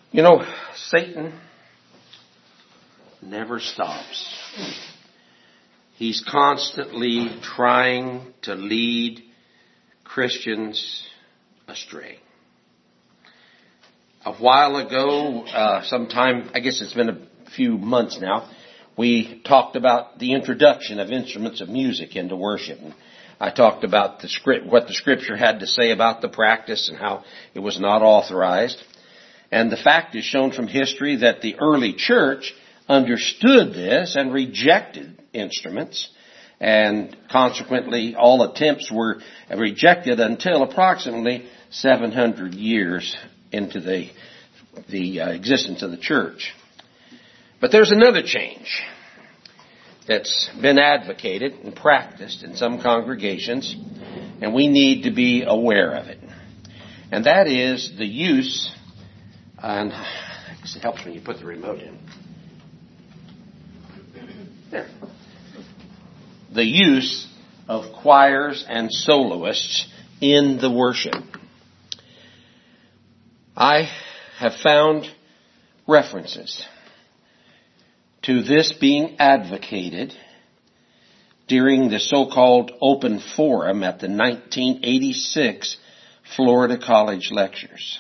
You know, Satan never stops. He's constantly trying to lead Christians astray. A while ago, sometime, I guess it's been a few months now, we talked about the introduction of instruments of music into worship. And I talked about what the Scripture had to say about the practice and how it was not authorized. And the fact is shown from history that the early church understood this and rejected instruments. And consequently, all attempts were rejected until approximately 700 years into the existence of the church. But there's another change that's been advocated and practiced in some congregations, and we need to be aware of it. And that is the use, and I guess it helps when you put the remote in. There. The use of choirs and soloists in the worship. I have found references to this being advocated during the so-called open forum at the 1986 Florida College Lectures.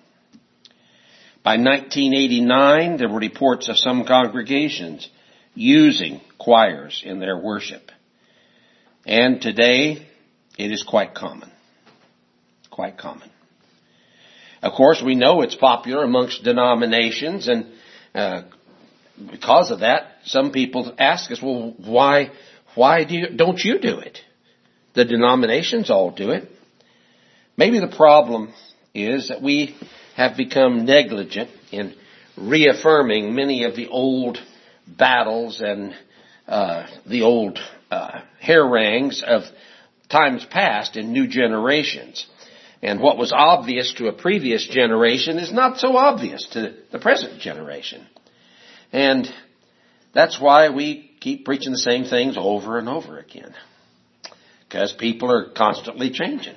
By 1989, there were reports of some congregations using choirs in their worship. And today, it is quite common. Quite common. Of course, we know it's popular amongst denominations, and because of that, some people ask us, well, why don't you do it? The denominations all do it. Maybe the problem is that we have become negligent in reaffirming many of the old battles and the old harangues of times past in new generations. And what was obvious to a previous generation is not so obvious to the present generation. And that's why we keep preaching the same things over and over again. Because people are constantly changing.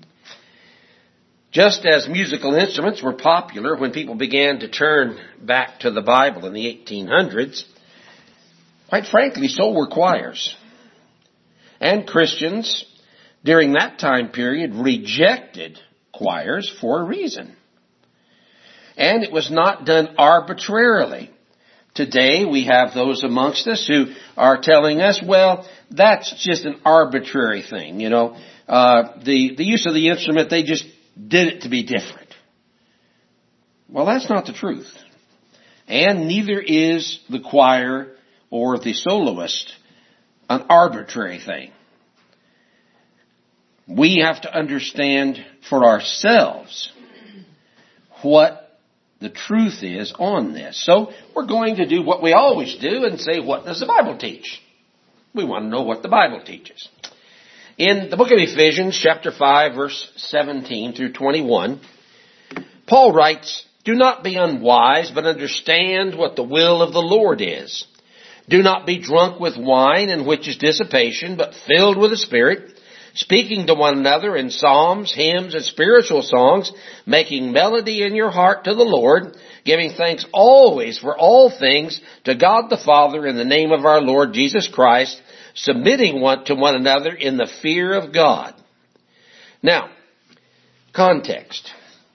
Just as musical instruments were popular when people began to turn back to the Bible in the 1800s, quite frankly, so were choirs. And Christians during that time period rejected choirs for a reason. And it was not done arbitrarily. Today we have those amongst us who are telling us, well, that's just an arbitrary thing, you know. The use of the instrument, they just did it to be different. Well, that's not the truth. And neither is the choir or the soloist an arbitrary thing. We have to understand for ourselves what the truth is on this. So we're going to do what we always do and say, what does the Bible teach? We want to know what the Bible teaches. In the book of Ephesians, chapter 5, verse 17 through 21, Paul writes, "Do not be unwise, but understand what the will of the Lord is. Do not be drunk with wine, in which is dissipation, but filled with the Spirit, speaking to one another in psalms, hymns, and spiritual songs, making melody in your heart to the Lord, giving thanks always for all things to God the Father in the name of our Lord Jesus Christ, submitting one to one another in the fear of God." Now, context.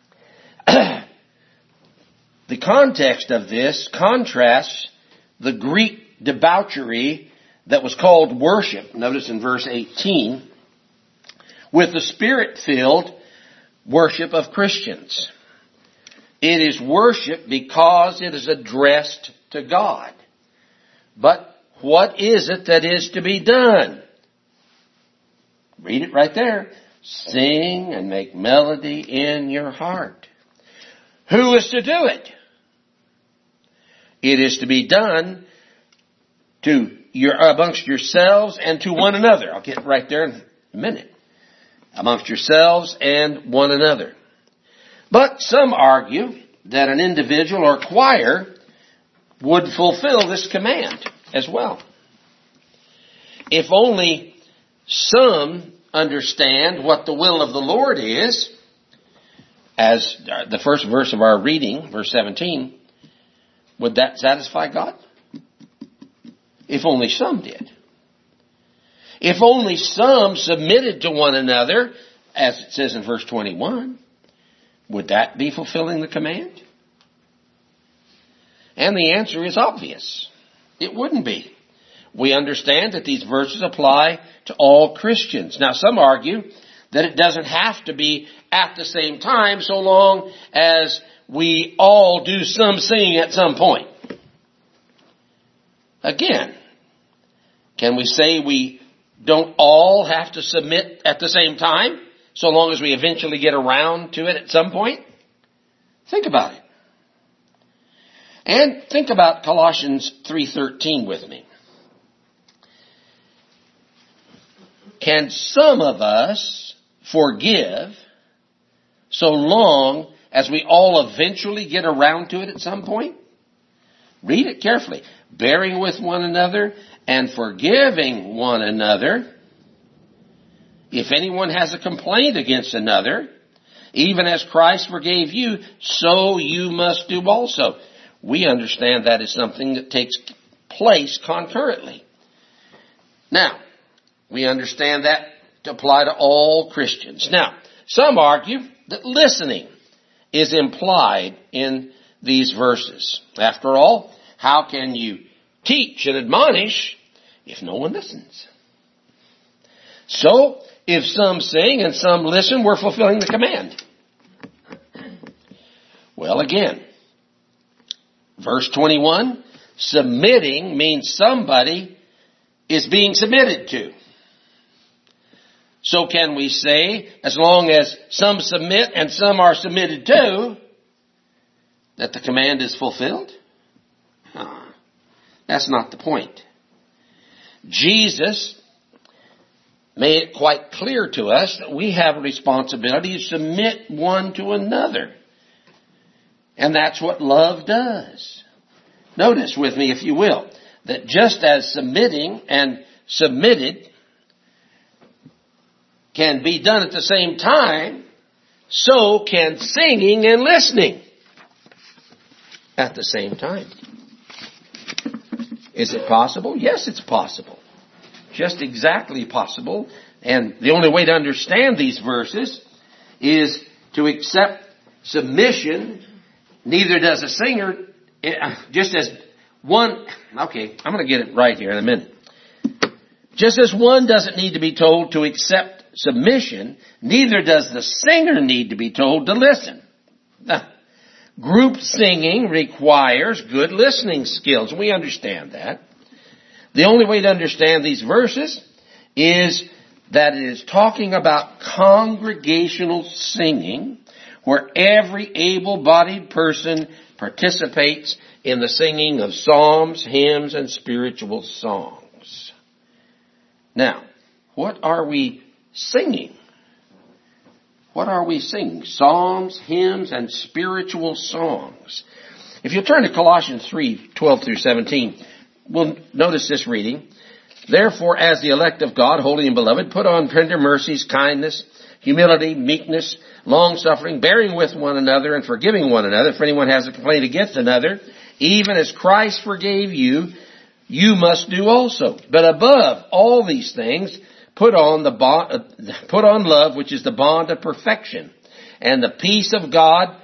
The context of this contrasts the Greek debauchery that was called worship, notice in verse 18, with the Spirit-filled worship of Christians. It is worship because it is addressed to God. But what is it that is to be done? Read it right there. Sing and make melody in your heart. Who is to do it? It is to be done amongst yourselves and to one another. I'll get right there in a minute. Amongst yourselves and one another. But some argue that an individual or choir would fulfill this command as well. If only some understand what the will of the Lord is, as the first verse of our reading, verse 17, would that satisfy God? If only some did. If only some submitted to one another, as it says in verse 21, would that be fulfilling the command? And the answer is obvious. It wouldn't be. We understand that these verses apply to all Christians. Now, some argue that it doesn't have to be at the same time so long as we all do some singing at some point. Again, can we say we don't all have to submit at the same time so long as we eventually get around to it at some point? Think about it. And think about Colossians 3:13 with me. Can some of us forgive so long as we all eventually get around to it at some point? Read it carefully. Bearing with one another and forgiving one another. If anyone has a complaint against another, even as Christ forgave you, so you must do also. We understand that is something that takes place concurrently. Now, we understand that to apply to all Christians. Now, some argue that listening is implied in these verses. After all, how can you teach and admonish if no one listens? So, if some sing and some listen, we're fulfilling the command. Well, again, verse 21, submitting means somebody is being submitted to. So can we say, as long as some submit and some are submitted to, that the command is fulfilled? That's not the point. Jesus made it quite clear to us that we have a responsibility to submit one to another. And that's what love does. Notice with me, if you will, that just as submitting and submitted can be done at the same time, so can singing and listening at the same time. Is it possible? Yes, it's possible. Just exactly possible. And the only way to understand these verses is to accept submission. Neither does a singer, just as one, okay, I'm going to get it right here in a minute. Just as one doesn't need to be told to accept submission, neither does the singer need to be told to listen. Group singing requires good listening skills. We understand that. The only way to understand these verses is that it is talking about congregational singing, where every able-bodied person participates in the singing of psalms, hymns, and spiritual songs. Now, what are we singing? What are we singing? Psalms, hymns, and spiritual songs. If you turn to Colossians 3:12 through 17, we'll notice this reading. Therefore, as the elect of God, holy and beloved, put on tender mercies, kindness, humility, meekness, long-suffering, bearing with one another and forgiving one another. If anyone has a complaint against another, even as Christ forgave you, you must do also. But above all these things, put on love, which is the bond of perfection, and the peace of God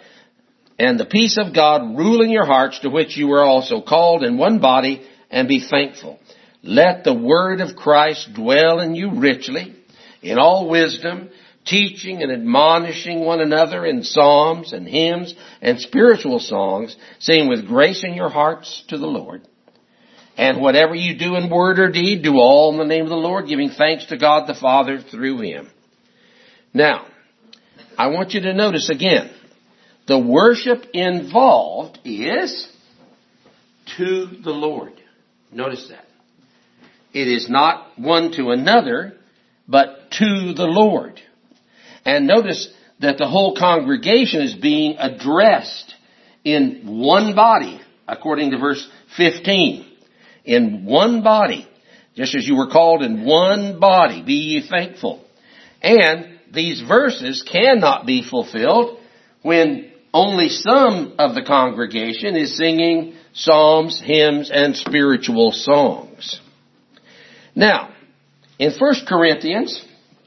rule in your hearts, to which you were also called in one body, and be thankful. Let the word of Christ dwell in you richly, in all wisdom, teaching and admonishing one another in psalms and hymns and spiritual songs, saying with grace in your hearts to the Lord. And whatever you do in word or deed, do all in the name of the Lord, giving thanks to God the Father through Him. Now, I want you to notice again, the worship involved is to the Lord. Notice that. It is not one to another, but to the Lord. And notice that the whole congregation is being addressed in one body, according to verse 15. In one body, just as you were called in one body, be ye thankful. And these verses cannot be fulfilled when only some of the congregation is singing psalms, hymns, and spiritual songs. Now, in 1 Corinthians,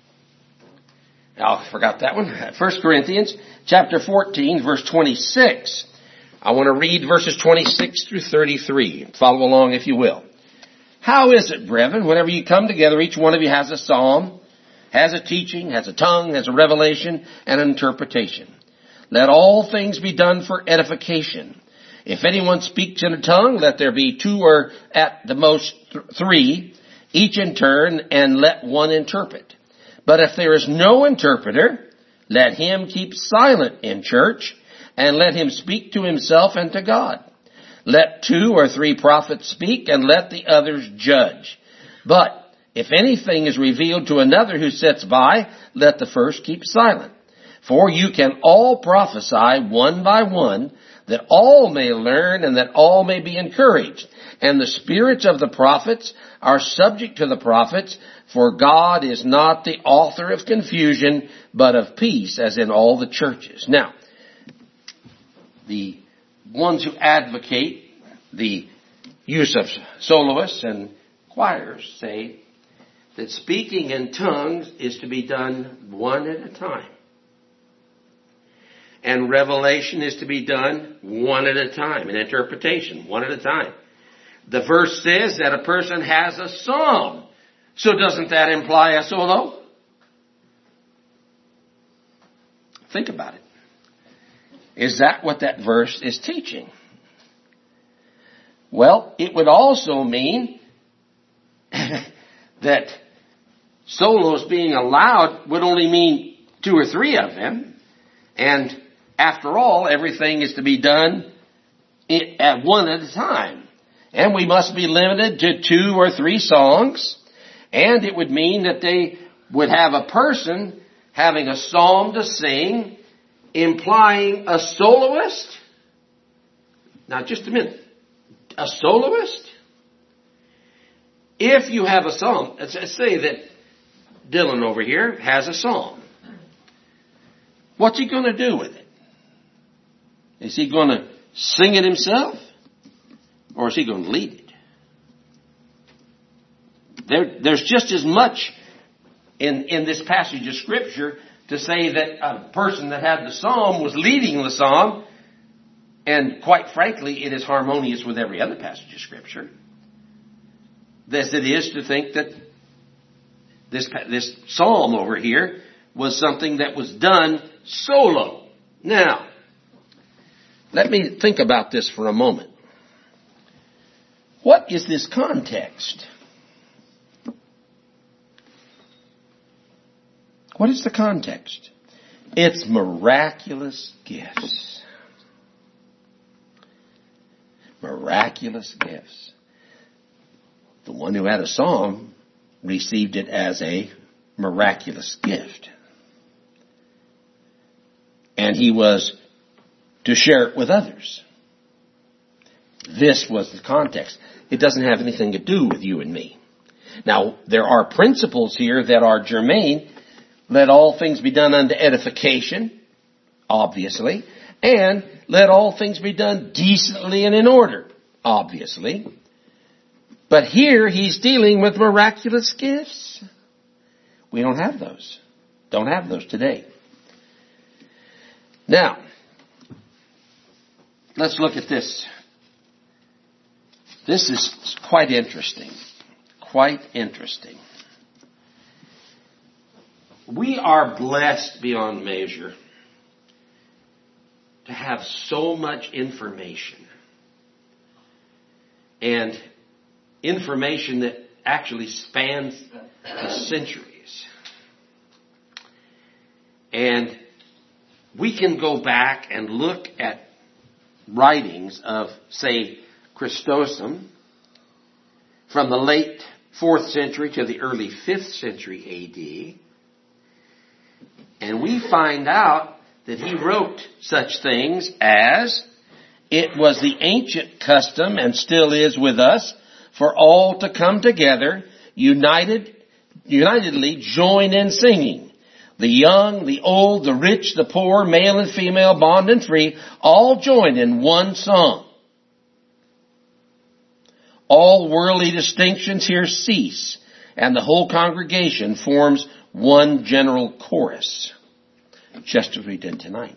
I forgot that one. 1 Corinthians chapter 14, verse 26. I want to read verses 26 through 33. Follow along if you will. How is it, brethren, whenever you come together, each one of you has a psalm, has a teaching, has a tongue, has a revelation, and an interpretation. Let all things be done for edification. If anyone speaks in a tongue, let there be 2 or at the most 3, each in turn, and let one interpret. But if there is no interpreter, let him keep silent in church, and let him speak to himself and to God. Let 2 or 3 prophets speak, and let the others judge. But if anything is revealed to another who sits by, let the first keep silent. For you can all prophesy one by one, that all may learn and that all may be encouraged. And the spirits of the prophets are subject to the prophets, for God is not the author of confusion, but of peace, as in all the churches. Now, the ones who advocate the use of soloists and choirs say that speaking in tongues is to be done one at a time. And revelation is to be done one at a time. And interpretation, one at a time. The verse says that a person has a psalm. So doesn't that imply a solo? Think about it. Is that what that verse is teaching? Well, it would also mean that solos being allowed would only mean 2 or 3 of them. And after all, everything is to be done at one at a time. And we must be limited to 2 or 3 songs. And it would mean that they would have a person having a psalm to sing, implying a soloist. Now just a minute. A soloist? If you have a psalm, let's say that Dylan over here has a psalm. What's he going to do with it? Is he going to sing it himself? Or is he going to lead it? There's just as much in this passage of Scripture to say that a person that had the psalm was leading the psalm. And quite frankly, it is harmonious with every other passage of Scripture. As it is to think that this psalm over here was something that was done solo. Now, let me think about this for a moment. What is this context? What is the context? It's miraculous gifts. Miraculous gifts. The one who had a psalm received it as a miraculous gift. And he was to share it with others. This was the context. It doesn't have anything to do with you and me. Now, there are principles here that are germane. Let all things be done unto edification, obviously. And let all things be done decently and in order, obviously. But here he's dealing with miraculous gifts. We don't have those. Don't have those today. Now, let's look at this. This is quite interesting. Quite interesting. We are blessed beyond measure to have so much information. And information that actually spans the centuries. And we can go back and look at writings of, say, Chrysostom from the late 4th century to the early 5th century AD. And we find out that he wrote such things as, it was the ancient custom and still is with us for all to come together, unitedly join in singing. the young, the old, the rich, the poor, male and female, bond and free, all join in one song. All worldly distinctions here cease, and the whole congregation forms one general chorus, just as we did tonight.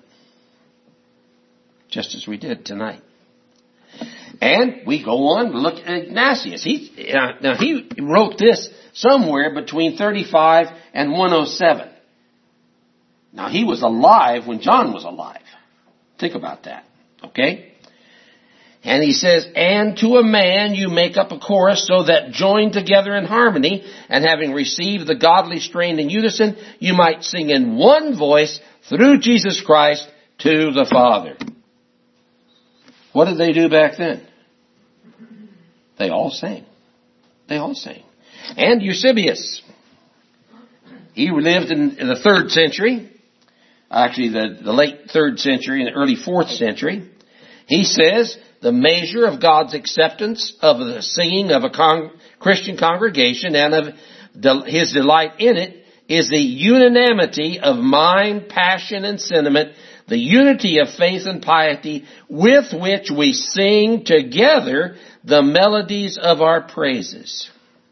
Just as we did tonight. And we go on to look at Ignatius. He wrote this somewhere between 35 and 107. Now, he was alive when John was alive. Think about that. Okay? And he says, and to a man you make up a chorus so that joined together in harmony and having received the godly strain in unison, you might sing in one voice through Jesus Christ to the Father. What did they do back then? They all sang. They all sang. And Eusebius, he lived in the 3rd century, actually the late 3rd century and the early 4th century. He says the measure of God's acceptance of the singing of a Christian congregation and of His delight in it is the unanimity of mind, passion, and sentiment, the unity of faith and piety with which we sing together the melodies of our praises.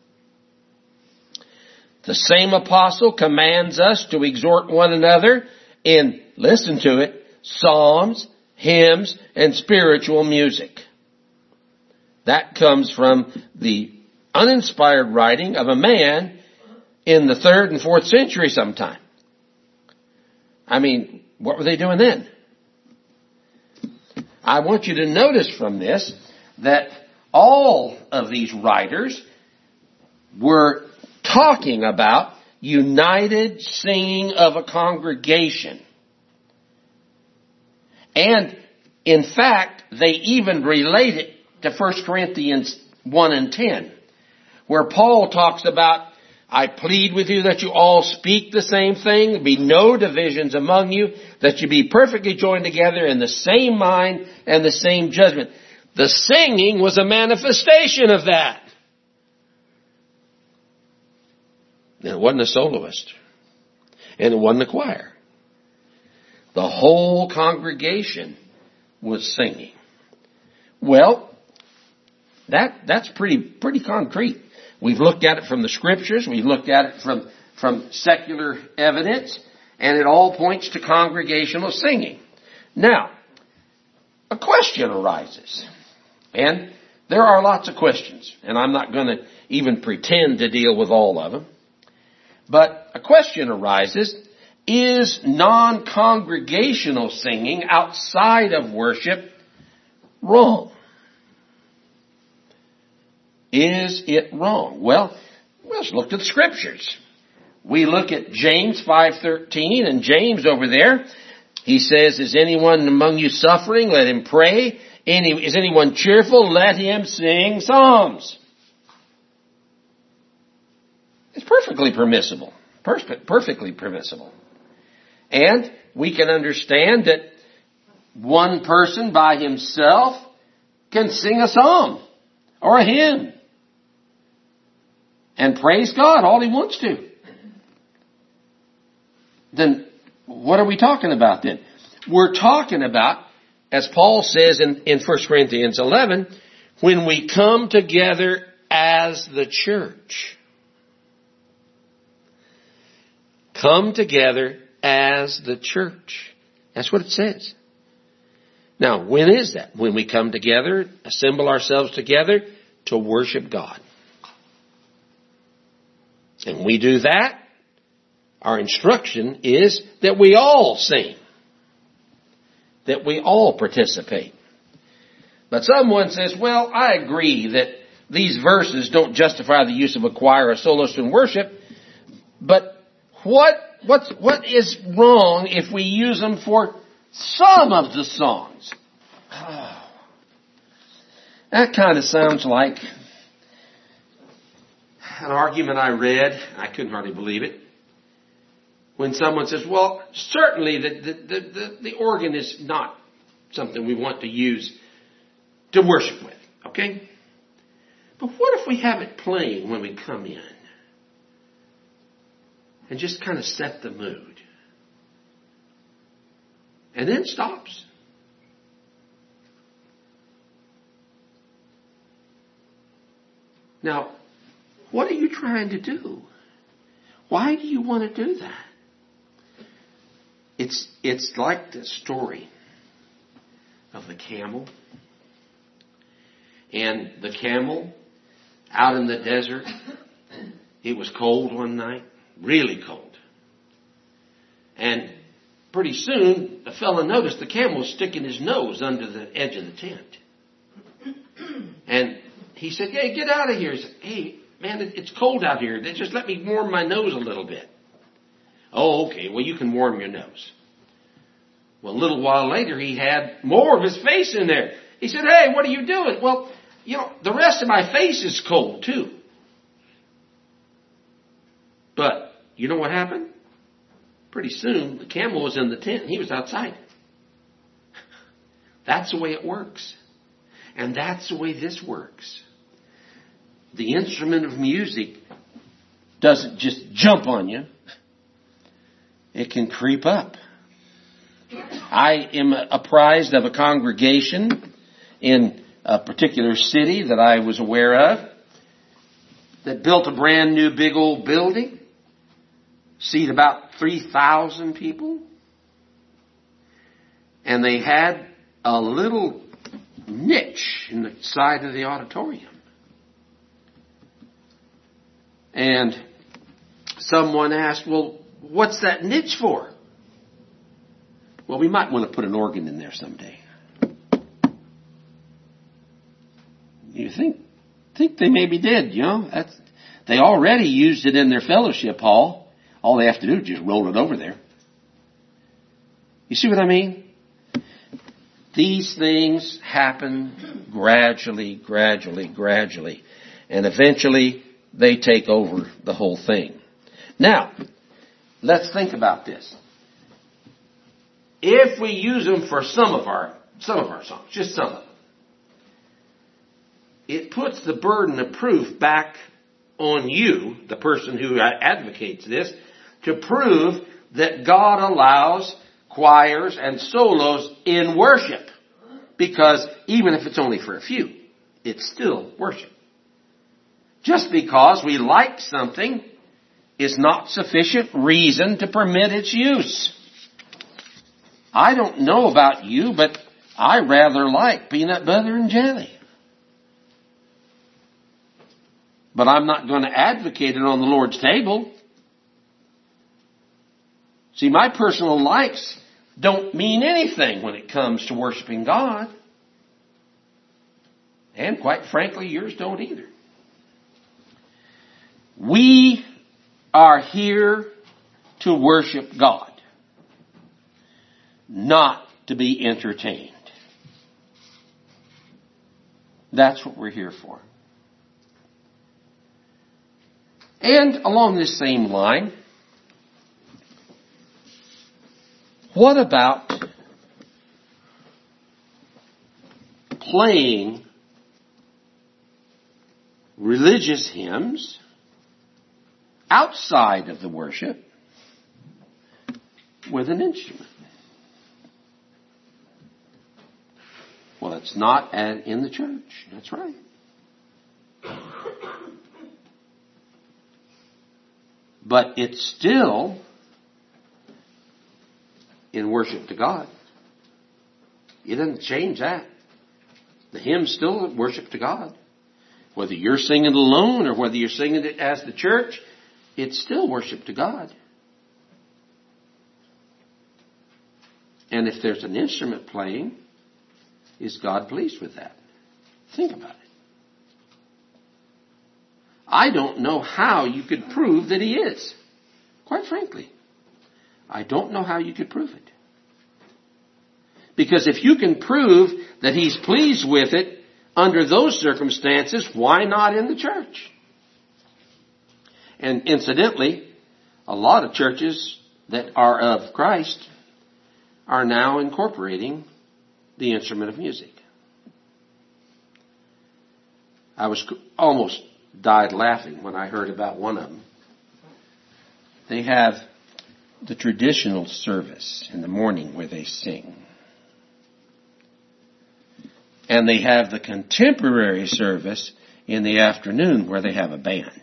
The same apostle commands us to exhort one another in, listen to it, psalms, hymns, and spiritual music. That comes from the uninspired writing of a man in the 3rd and 4th century sometime. I mean, what were they doing then? I want you to notice from this that all of these writers were talking about united singing of a congregation. And, in fact, they even relate it to 1 Corinthians 1 and 10, where Paul talks about, I plead with you that you all speak the same thing, there be no divisions among you, that you be perfectly joined together in the same mind and the same judgment. The singing was a manifestation of that. And it wasn't a soloist. And it wasn't a choir. The whole congregation was singing. Well, that's pretty concrete. We've looked at it from the scriptures. We've looked at it from secular evidence. And it all points to congregational singing. Now, a question arises. And there are lots of questions. And I'm not going to even pretend to deal with all of them. But a question arises. Is non-congregational singing outside of worship wrong? Is it wrong? Well, let's look at the scriptures. We look at James 5:13, and James over there, he says, is anyone among you suffering? Let him pray. Is anyone cheerful? Let him sing psalms. It's perfectly permissible. Perfectly permissible. And we can understand that one person by himself can sing a psalm or a hymn and praise God all he wants to. Then what are we talking about then? We're talking about, as Paul says in 1 Corinthians 11, when we come together as the church. Come together as the church. That's what it says. Now, when is that? When we come together, assemble ourselves together to worship God. And we do that. Our instruction is that we all sing. That we all participate. But someone says, well, I agree that these verses don't justify the use of a choir or soloist in worship, but what is wrong if we use them for some of the songs? Oh, that kind of sounds like an argument I read. I couldn't hardly believe it. When someone says, well, certainly the organ is not something we want to use to worship with. Okay? But what if we have it playing when we come in? And just kind of set the mood. and then stops. Now, what are you trying to do? Why do you want to do that? It's like the story of the camel. And the camel out in the desert, it was cold one night, really cold. And pretty soon, the fella noticed the camel was sticking his nose under the edge of the tent. And he said, "Hey, get out of here." He said, "Hey, man, it's cold out here. Just let me warm my nose a little bit." "Oh, okay. Well, you can warm your nose." Well, a little while later, he had more of his face in there. He said, "Hey, what are you doing?" "Well, the rest of my face is cold, too." But you know what happened? Pretty soon, the camel was in the tent and he was outside. That's the way it works. And that's the way this works. The instrument of music doesn't just jump on you. It can creep up. I am apprised of a congregation in a particular city that I was aware of that built a brand new big old building. Seat about 3,000 people. And they had a little niche in the side of the auditorium. And someone asked, "Well, what's that niche for?" "Well, we might want to put an organ in there someday." You think they maybe did, they already used it in their fellowship hall. All they have to do is just roll it over there. You see what I mean? These things happen gradually. And eventually they take over the whole thing. Now, let's think about this. If we use them for some of our songs, just some of them, it puts the burden of proof back on you, the person who advocates this, to prove that God allows choirs and solos in worship. Because even if it's only for a few, it's still worship. Just because we like something is not sufficient reason to permit its use. I don't know about you, but I rather like peanut butter and jelly. But I'm not going to advocate it on the Lord's table. See, my personal likes don't mean anything when it comes to worshiping God. And quite frankly, yours don't either. We are here to worship God, not to be entertained. That's what we're here for. And along this same line, what about playing religious hymns outside of the worship with an instrument? Well, it's not in the church. That's right. But it's still in worship to God. It doesn't change that. The hymn's still worship to God. Whether you're singing it alone or whether you're singing it as the church, it's still worship to God. And if there's an instrument playing, is God pleased with that? Think about it. I don't know how you could prove that He is. Quite frankly, I don't know how you could prove it. Because if you can prove that He's pleased with it under those circumstances, why not in the church? And incidentally, a lot of churches that are of Christ are now incorporating the instrument of music. I was almost died laughing when I heard about one of them. They have the traditional service in the morning where they sing. And they have the contemporary service in the afternoon where they have a band.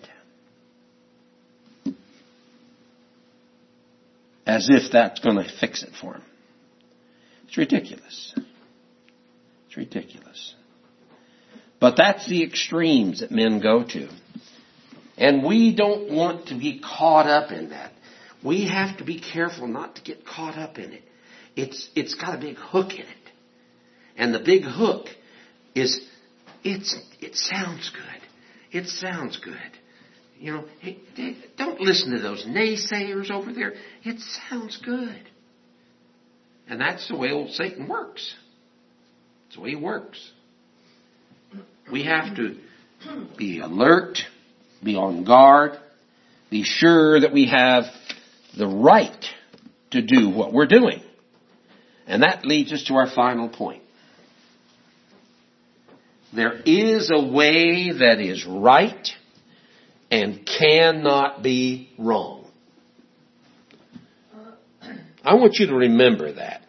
As if that's going to fix it for them. It's ridiculous. It's ridiculous. But that's the extremes that men go to. And we don't want to be caught up in that. We have to be careful not to get caught up in it. It's got a big hook in it. And the big hook is, it sounds good. It sounds good. You know, hey, don't listen to those naysayers over there. It sounds good. And that's the way old Satan works. That's the way he works. We have to be alert, be on guard, be sure that we have the right to do what we're doing. And that leads us to our final point. There is a way that is right and cannot be wrong. I want you to remember that.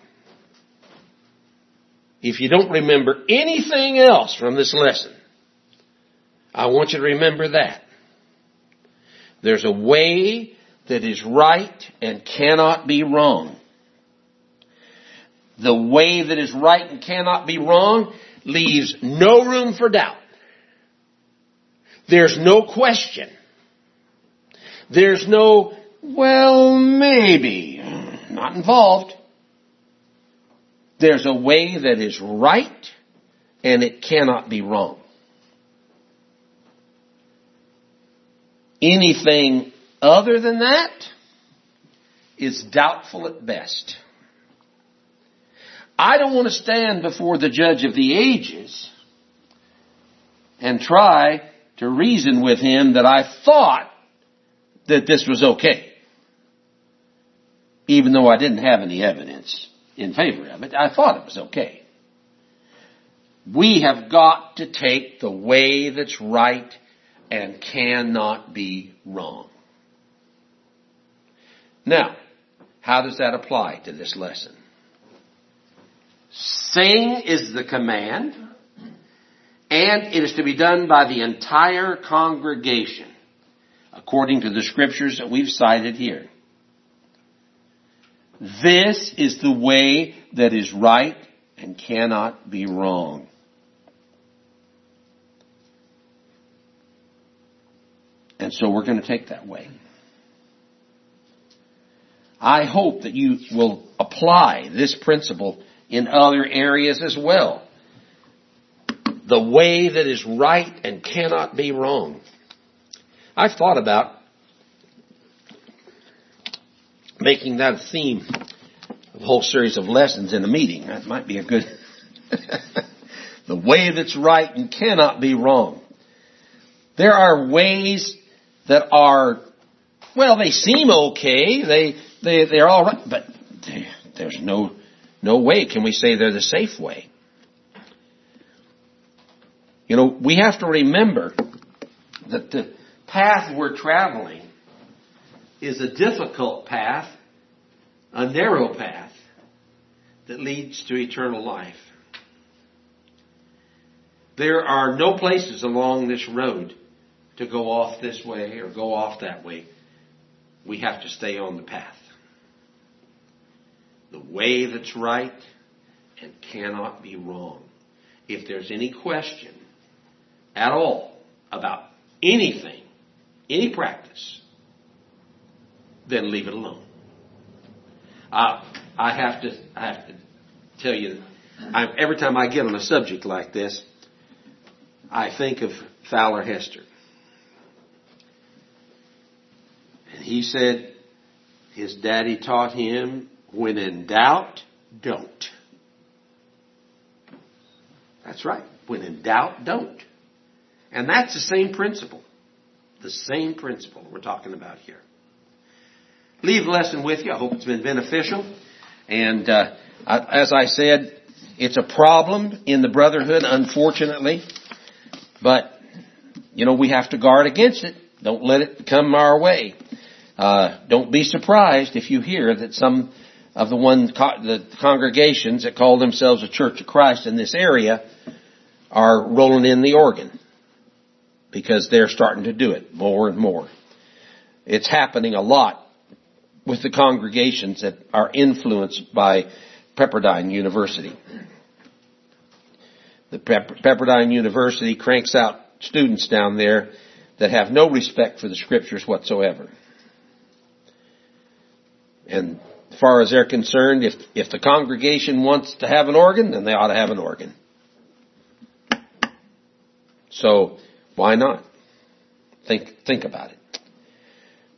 If you don't remember anything else from this lesson, I want you to remember that. There's a way that is right and cannot be wrong. The way that is right and cannot be wrong leaves no room for doubt. There's no question. There's no, well, maybe. Not involved. There's a way that is right and it cannot be wrong. Anything other than that is doubtful at best. I don't want to stand before the judge of the ages and try to reason with him that I thought that this was okay. Even though I didn't have any evidence in favor of it, I thought it was okay. We have got to take the way that's right and cannot be wrong. Now, how does that apply to this lesson? Sing is the command, and it is to be done by the entire congregation, according to the scriptures that we've cited here. This is the way that is right and cannot be wrong. And so we're going to take that way. I hope that you will apply this principle in other areas as well. The way that is right and cannot be wrong. I've thought about making that a theme of a whole series of lessons in a meeting. That might be a good... The way that's right and cannot be wrong. There are ways that are, well, they seem okay. They're all right. But there's no way can we say they're the safe way. You know, we have to remember that the path we're traveling is a difficult path, a narrow path that leads to eternal life. There are no places along this road to go off this way or go off that way. We have to stay on the path. The way that's right and cannot be wrong. If there's any question at all about anything, any practice, then leave it alone. I have to tell you, every time I get on a subject like this, I think of Fowler Hester. And he said his daddy taught him, when in doubt, don't. That's right. When in doubt, don't. And that's the same principle. The same principle we're talking about here. Leave the lesson with you. I hope it's been beneficial. And as I said, it's a problem in the brotherhood, unfortunately. But, you know, we have to guard against it. Don't let it come our way. Don't be surprised if you hear that some of the congregations that call themselves a Church of Christ in this area are rolling in the organ, because they're starting to do it more and more. It's happening a lot with the congregations that are influenced by Pepperdine University. The Pepperdine University cranks out students down there that have no respect for the Scriptures whatsoever. And as far as they're concerned, if the congregation wants to have an organ, then they ought to have an organ. So, why not? Think about it.